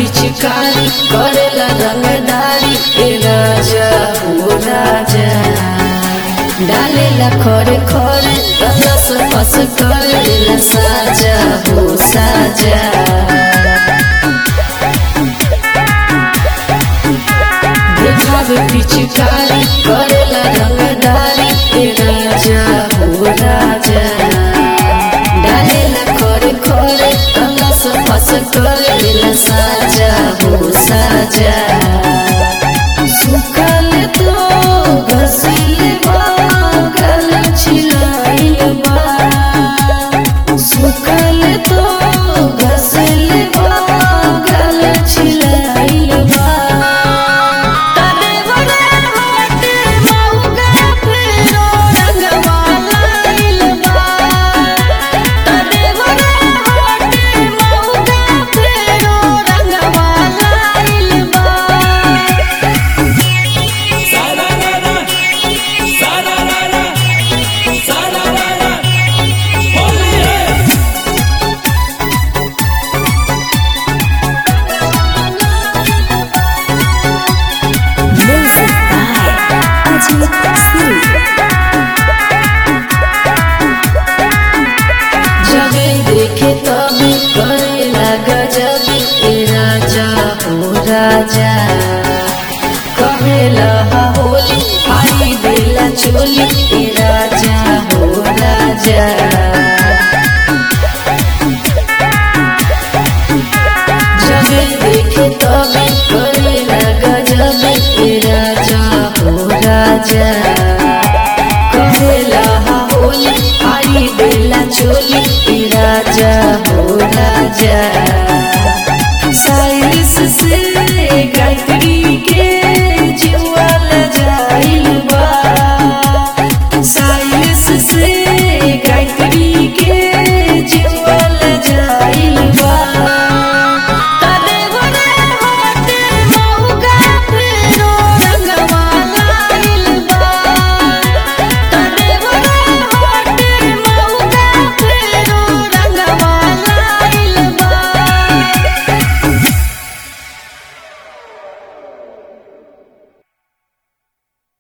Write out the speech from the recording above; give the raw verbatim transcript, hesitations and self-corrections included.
पिचकारी करेला रंगदारी ए राजा हो राजा डालेला खरे खरे रस फस करेला साजा हो साजा देखावे पिचकारी करेला रंगदारी ए राजा हो राजा डालेला खरे खरे रस फस करेला साजा हो साजा सुखल तो घसीले गल छिलाइल बा सुखल तो घसीले गल छिलाइल बा तने बड़े होते मौका फेरो रंगवा लाइल बा तने बड़े होते मौका फेरो रंगवा लाइल बा जबे देखे तबे करेला गजब ए राजा हो राजा कहेला हा होली हारी देला चोली ए राजा हो राजा जबे देखे तबे करेला गजब ए राजा हो राजा कहेला हा होली हारी देला चोली ए राजा हो राजा।